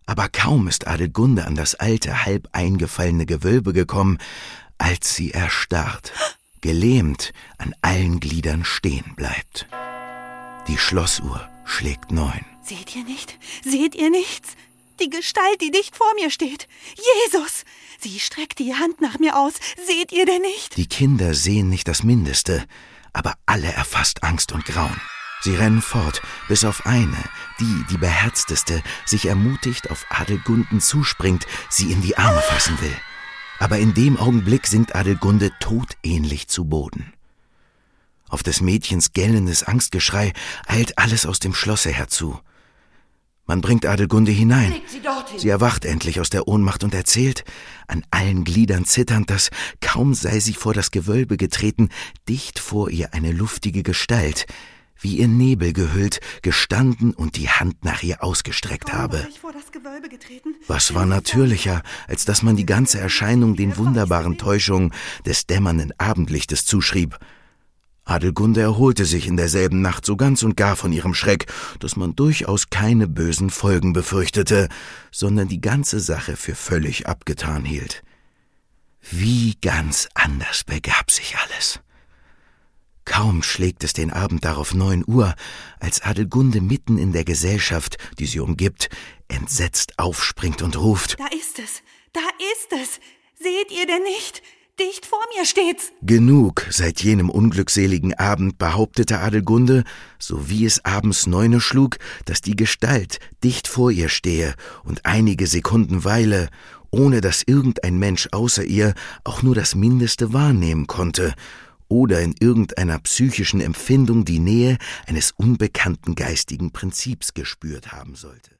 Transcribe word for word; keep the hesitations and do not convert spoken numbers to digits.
Aber kaum ist Adelgunde an das alte, halb eingefallene Gewölbe gekommen, als sie erstarrt, gelähmt an allen Gliedern stehen bleibt. Die Schlossuhr schlägt neun. Seht ihr nicht? Seht ihr nichts? Die Gestalt, die dicht vor mir steht. Jesus! Sie streckt die Hand nach mir aus. Seht ihr denn nicht? Die Kinder sehen nicht das Mindeste, aber alle erfasst Angst und Grauen. Sie rennen fort, bis auf eine, die, die beherzteste, sich ermutigt auf Adelgunden zuspringt, sie in die Arme fassen will. Aber in dem Augenblick sinkt Adelgunde todähnlich zu Boden. Auf des Mädchens gellendes Angstgeschrei eilt alles aus dem Schlosse herzu. Man bringt Adelgunde hinein. Sie, dorthin. Sie erwacht endlich aus der Ohnmacht und erzählt, an allen Gliedern zitternd, dass, kaum sei sie vor das Gewölbe getreten, dicht vor ihr eine luftige Gestalt, wie in Nebel gehüllt, gestanden und die Hand nach ihr ausgestreckt habe. Was war natürlicher, als dass man die ganze Erscheinung den wunderbaren Täuschungen des dämmernden Abendlichtes zuschrieb. Adelgunde erholte sich in derselben Nacht so ganz und gar von ihrem Schreck, dass man durchaus keine bösen Folgen befürchtete, sondern die ganze Sache für völlig abgetan hielt. Wie ganz anders begab sich alles. Kaum schlägt es den Abend darauf neun Uhr, als Adelgunde mitten in der Gesellschaft, die sie umgibt, entsetzt aufspringt und ruft: Da ist es, da ist es! Seht ihr denn nicht? Dicht vor mir steht's! Genug seit jenem unglückseligen Abend behauptete Adelgunde, so wie es abends neune schlug, dass die Gestalt dicht vor ihr stehe und einige Sekunden weile, ohne dass irgendein Mensch außer ihr auch nur das Mindeste wahrnehmen konnte oder in irgendeiner psychischen Empfindung die Nähe eines unbekannten geistigen Prinzips gespürt haben sollte.